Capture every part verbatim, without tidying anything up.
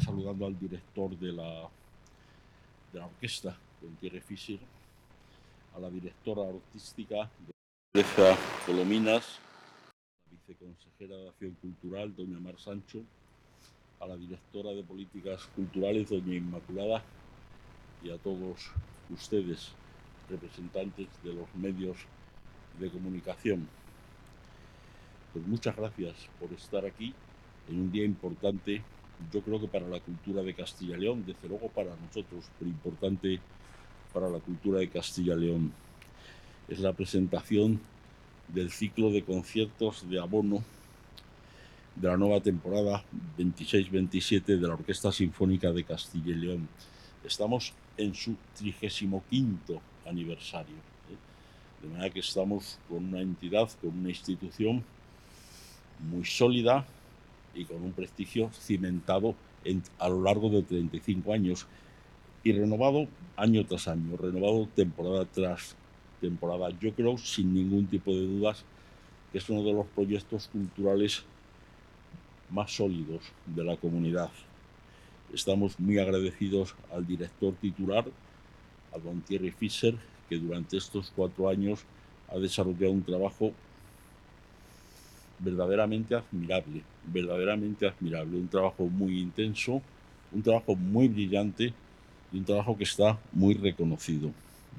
saludando al director de la, de la orquesta, don Thierry Fischer, a la directora artística, doña Colominas, a la viceconsejera de Acción Cultural, doña Mar Sancho, a la directora de Políticas Culturales, doña Inmaculada, y a todos ustedes, representantes de los medios de comunicación. Pues muchas gracias por estar aquí en un día importante, yo creo que para la cultura de Castilla y León, desde luego para nosotros, pero importante para la cultura de Castilla y León. Es la presentación del ciclo de conciertos de abono de la nueva temporada veintiséis veintisiete de la Orquesta Sinfónica de Castilla y León. Estamos en su trigésimo quinto aniversario, ¿eh? De manera que estamos con una entidad, con una institución muy sólida y con un prestigio cimentado en, a lo largo de treinta y cinco años y renovado año tras año, renovado temporada tras temporada. Yo creo, sin ningún tipo de dudas, que es uno de los proyectos culturales más sólidos de la comunidad. Estamos muy agradecidos al director titular, a don Thierry Fischer, que durante estos cuatro años ha desarrollado un trabajo verdaderamente admirable, verdaderamente admirable, un trabajo muy intenso, un trabajo muy brillante y un trabajo que está muy reconocido.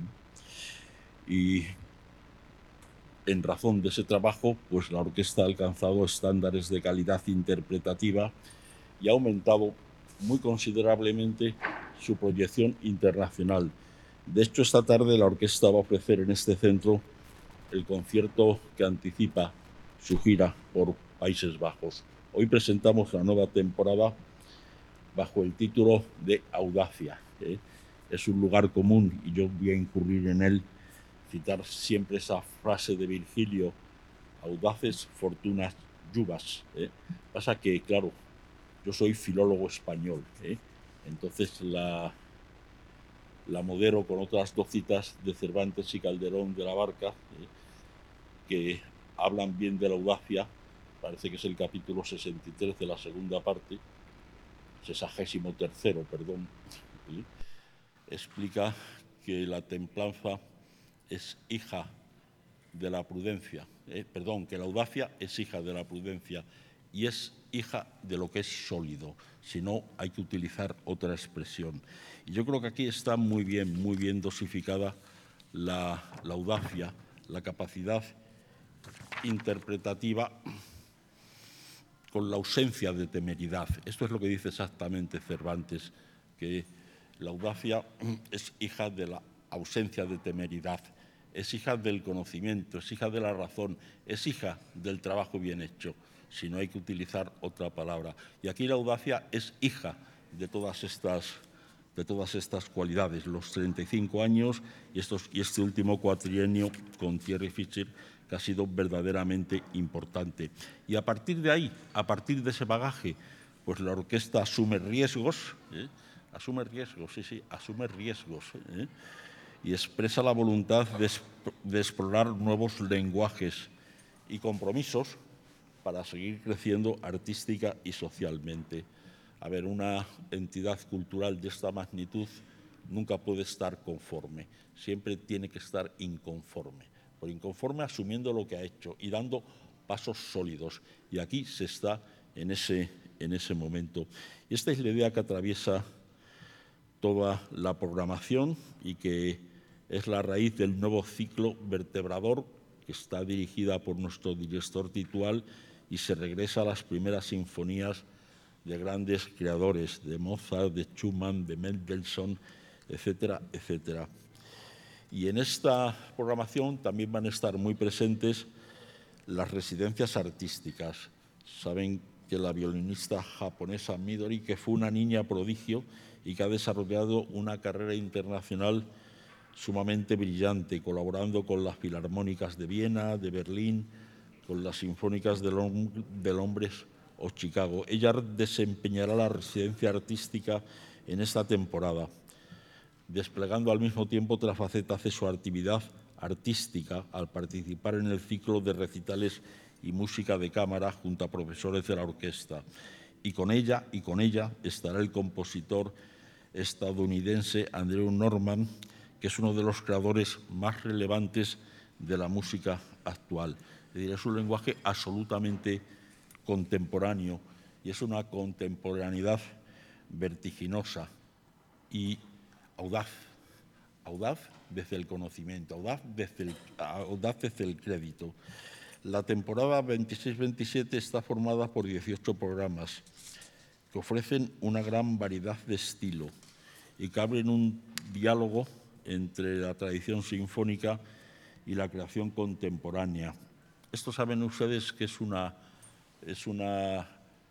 Y en razón de ese trabajo, pues la orquesta ha alcanzado estándares de calidad interpretativa y ha aumentado muy considerablemente su proyección internacional. De hecho, esta tarde la orquesta va a ofrecer en este centro el concierto que anticipa su gira por Países Bajos. Hoy presentamos la nueva temporada bajo el título de Audacia, ¿eh? Es un lugar común y yo voy a incurrir en él, citar siempre esa frase de Virgilio, audaces fortunas lluvas. ¿eh? Pasa que, claro, yo soy filólogo español, ¿eh? entonces la, la modero con otras dos citas de Cervantes y Calderón de la Barca, ¿eh? que hablan bien de la audacia. Parece que es el capítulo sesenta y tres de la segunda parte, sesagésimo tercero, perdón, ¿sí? Explica que la templanza es hija de la prudencia, eh, perdón, que la audacia es hija de la prudencia y es hija de lo que es sólido, si no hay que utilizar otra expresión. Y yo creo que aquí está muy bien, muy bien dosificada la, la audacia, la capacidad interpretativa con la ausencia de temeridad. Esto es lo que dice exactamente Cervantes, que la audacia es hija de la ausencia de temeridad, es hija del conocimiento, es hija de la razón, es hija del trabajo bien hecho, si no hay que utilizar otra palabra. Y aquí la audacia es hija de todas estas, de todas estas cualidades. Los treinta y cinco años y, estos, y este último cuatrienio con Thierry Fischer, que ha sido verdaderamente importante. Y a partir de ahí, a partir de ese bagaje, pues la orquesta asume riesgos, ¿eh? asume riesgos, sí, sí, asume riesgos, ¿eh? y expresa la voluntad de, de explorar nuevos lenguajes y compromisos para seguir creciendo artística y socialmente. A ver, una entidad cultural de esta magnitud nunca puede estar conforme, siempre tiene que estar inconforme. Por inconforme asumiendo lo que ha hecho y dando pasos sólidos. Y aquí se está en ese, en ese momento. Y esta es la idea que atraviesa toda la programación y que es la raíz del nuevo ciclo vertebrador que está dirigida por nuestro director titular y se regresa a las primeras sinfonías de grandes creadores, de Mozart, de Schumann, de Mendelssohn, etcétera, etcétera. Y en esta programación también van a estar muy presentes las residencias artísticas. Saben que la violinista japonesa Midori, que fue una niña prodigio y que ha desarrollado una carrera internacional sumamente brillante, colaborando con las filarmónicas de Viena, de Berlín, con las sinfónicas de Londres o Chicago. Ella desempeñará la residencia artística en esta temporada, desplegando al mismo tiempo otras facetas de su actividad artística al participar en el ciclo de recitales y música de cámara junto a profesores de la orquesta. y con ella, y con ella estará el compositor estadounidense Andrew Norman, que es uno de los creadores más relevantes de la música actual. Es decir, es un lenguaje absolutamente contemporáneo y es una contemporaneidad vertiginosa y audaz, audaz desde el conocimiento, audaz desde el, audaz desde el crédito. La temporada veintiséis veintisiete está formada por dieciocho programas que ofrecen una gran variedad de estilo y que abren un diálogo entre la tradición sinfónica y la creación contemporánea. Esto saben ustedes que es, una, es, una,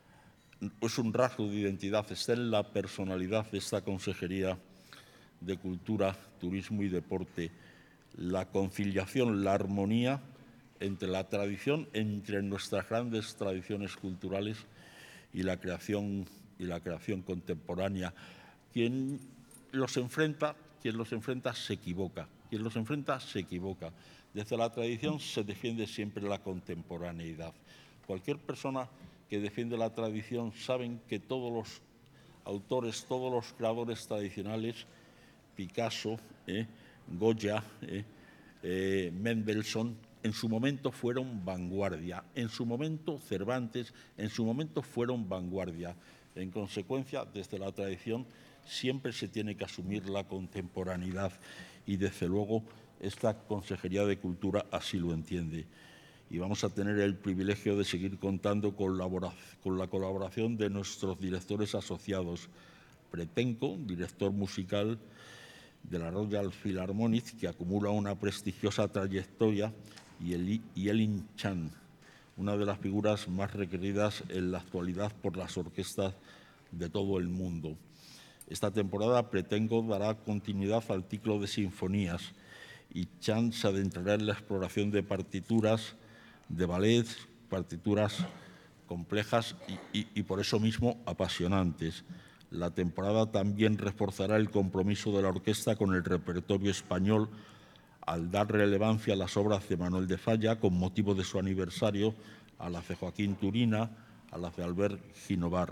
es un rasgo de identidad, está en la personalidad de esta Consejería de Cultura, Turismo y Deporte, la conciliación, la armonía entre la tradición, entre nuestras grandes tradiciones culturales y la creación, y la creación contemporánea. Quien los enfrenta, quien los enfrenta se equivoca, quien los enfrenta se equivoca. Desde la tradición se defiende siempre la contemporaneidad. Cualquier persona que defiende la tradición saben que todos los autores, todos los creadores tradicionales, Picasso, eh, Goya, eh, eh, Mendelssohn, en su momento fueron vanguardia, en su momento Cervantes, en su momento fueron vanguardia. En consecuencia, desde la tradición siempre se tiene que asumir la contemporaneidad y, desde luego, esta Consejería de Cultura así lo entiende. Y vamos a tener el privilegio de seguir contando con la colaboración de nuestros directores asociados. Pretenco, director musical de la Royal Philharmonic, que acumula una prestigiosa trayectoria, y, el, y Elin Chan, una de las figuras más requeridas en la actualidad por las orquestas de todo el mundo. Esta temporada Pretenco dará continuidad al ciclo de sinfonías y Chan se adentrará en la exploración de partituras de ballet, partituras complejas y, y, y por eso mismo apasionantes. La temporada también reforzará el compromiso de la orquesta con el repertorio español al dar relevancia a las obras de Manuel de Falla con motivo de su aniversario, a las de Joaquín Turina, a las de Albert Ginovar.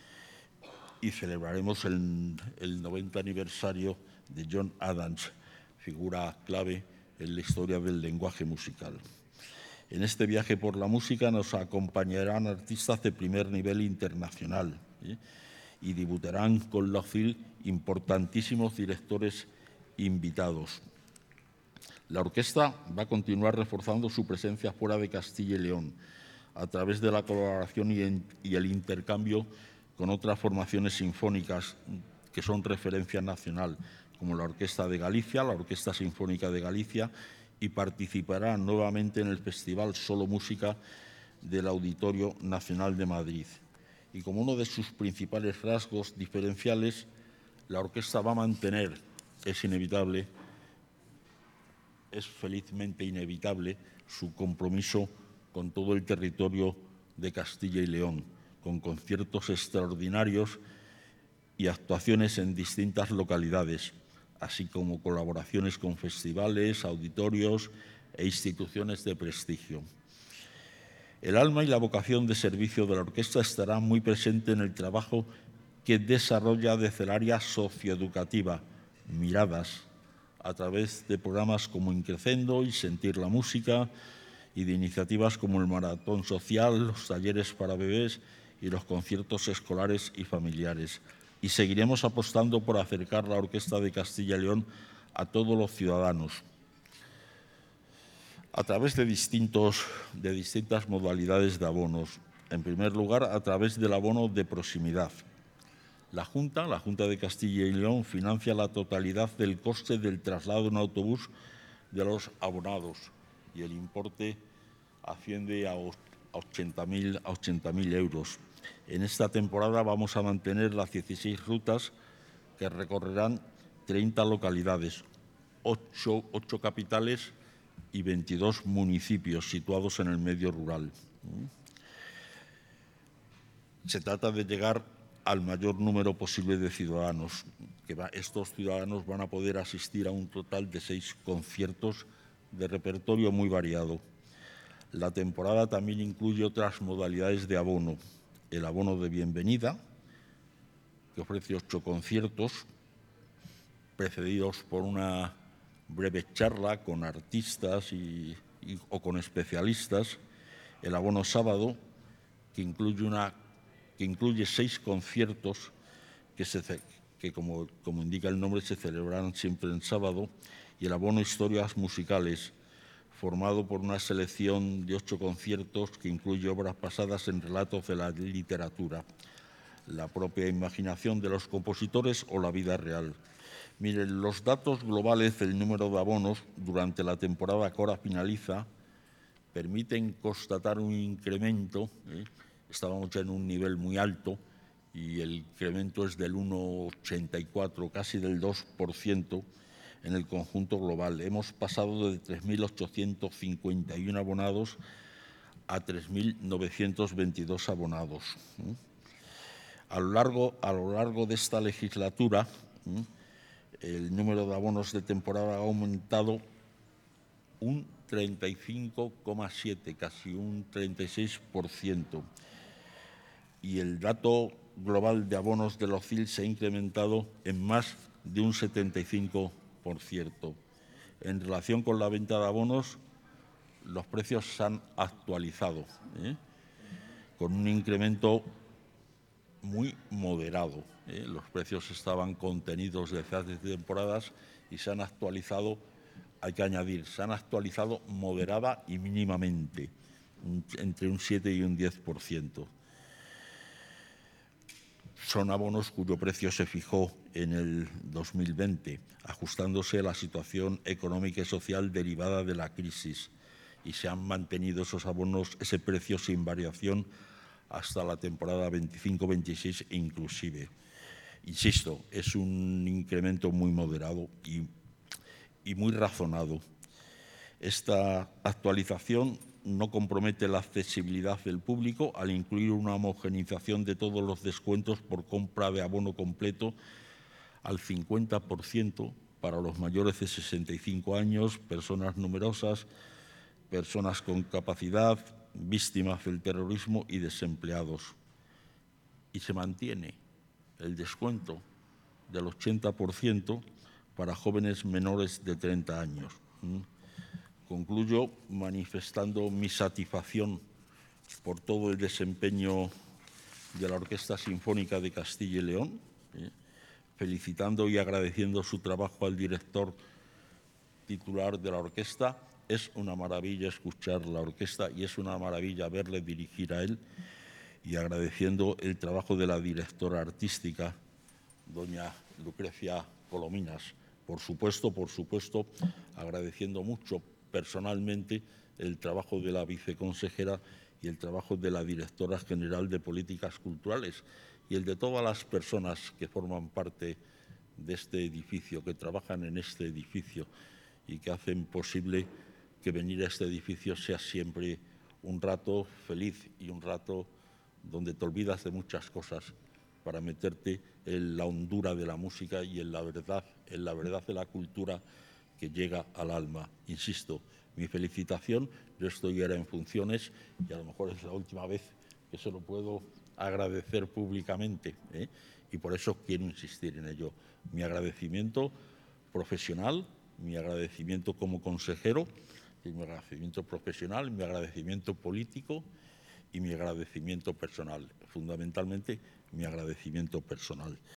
Y celebraremos el, el noventa aniversario de John Adams, figura clave en la historia del lenguaje musical. En este viaje por la música nos acompañarán artistas de primer nivel internacional, ¿eh? y debutarán con la O C I L importantísimos directores invitados. La orquesta va a continuar reforzando su presencia fuera de Castilla y León a través de la colaboración y, en, y el intercambio con otras formaciones sinfónicas que son referencia nacional, como la Orquesta de Galicia, la Orquesta Sinfónica de Galicia, y participará nuevamente en el Festival Solo Música del Auditorio Nacional de Madrid. Y como uno de sus principales rasgos diferenciales, la orquesta va a mantener, es inevitable, es felizmente inevitable, su compromiso con todo el territorio de Castilla y León, con conciertos extraordinarios y actuaciones en distintas localidades, así como colaboraciones con festivales, auditorios e instituciones de prestigio. El alma y la vocación de servicio de la orquesta estará muy presente en el trabajo que desarrolla desde el área socioeducativa, Miradas, a través de programas como Increcendo y Sentir la Música, y de iniciativas como el Maratón Social, los talleres para bebés y los conciertos escolares y familiares. Y seguiremos apostando por acercar la Orquesta de Castilla y León a todos los ciudadanos, a través de, distintos, de distintas modalidades de abonos. En primer lugar, a través del abono de proximidad. La Junta, la Junta de Castilla y León, financia la totalidad del coste del traslado en autobús de los abonados y el importe asciende a ochenta mil euros. En esta temporada vamos a mantener las dieciséis rutas que recorrerán treinta localidades, ocho, ocho capitales y veintidós municipios situados en el medio rural. Se trata de llegar al mayor número posible de ciudadanos. Que va, estos ciudadanos van a poder asistir a un total de seis conciertos de repertorio muy variado. La temporada también incluye otras modalidades de abono. el abono de bienvenida, que ofrece ocho conciertos, precedidos por una breve charla con artistas y, y, o con especialistas. El abono sábado, que incluye, una, que incluye seis conciertos que, se, que como, como indica el nombre, se celebrarán siempre en sábado. Y el abono historias musicales, formado por una selección de ocho conciertos que incluye obras basadas en relatos de la literatura, la propia imaginación de los compositores o la vida real. Miren, los datos globales del número de abonos durante la temporada que ahora finaliza permiten constatar un incremento, ¿eh? Estábamos ya en un nivel muy alto y el incremento es del uno coma ochenta y cuatro, casi del dos por ciento en el conjunto global. Hemos pasado de tres mil ochocientos cincuenta y uno abonados a tres mil novecientos veintidós abonados. ¿eh? A lo largo, a lo largo de esta legislatura, ¿eh? el número de abonos de temporada ha aumentado un treinta y cinco coma siete, casi un treinta y seis por ciento. Y el dato global de abonos del O C I L se ha incrementado en más de un setenta y cinco por ciento. En relación con la venta de abonos, los precios se han actualizado, ¿eh? con un incremento muy moderado. ¿eh? Los precios estaban contenidos desde hace temporadas y se han actualizado, hay que añadir, se han actualizado moderada y mínimamente, entre un siete y un diez por ciento. Son abonos cuyo precio se fijó en el dos mil veinte, ajustándose a la situación económica y social derivada de la crisis, y se han mantenido esos abonos, ese precio sin variación hasta la temporada veinticinco veintiséis inclusive. Insisto, es un incremento muy moderado y, y muy razonado. Esta actualización no compromete la accesibilidad del público al incluir una homogeneización de todos los descuentos por compra de abono completo al cincuenta por ciento para los mayores de sesenta y cinco años, personas numerosas, personas con capacidad, víctimas del terrorismo y desempleados. Y se mantiene el descuento del ochenta por ciento para jóvenes menores de treinta años. Concluyo manifestando mi satisfacción por todo el desempeño de la Orquesta Sinfónica de Castilla y León, ¿eh? felicitando y agradeciendo su trabajo al director titular de la orquesta. Es una maravilla escuchar la orquesta y es una maravilla verle dirigir a él, y agradeciendo el trabajo de la directora artística, doña Lucrecia Colominas. Por supuesto, por supuesto, agradeciendo mucho personalmente el trabajo de la viceconsejera y el trabajo de la directora general de Políticas Culturales y el de todas las personas que forman parte de este edificio, que trabajan en este edificio y que hacen posible que venir a este edificio sea siempre un rato feliz y un rato donde te olvidas de muchas cosas para meterte en la hondura de la música y en la verdad, en la verdad de la cultura que llega al alma. Insisto, mi felicitación, yo estoy ahora en funciones y a lo mejor es la última vez que se lo puedo agradecer públicamente, ¿eh? y por eso quiero insistir en ello. Mi agradecimiento profesional, mi agradecimiento como consejero, y mi agradecimiento profesional, mi agradecimiento político y mi agradecimiento personal, fundamentalmente mi agradecimiento personal.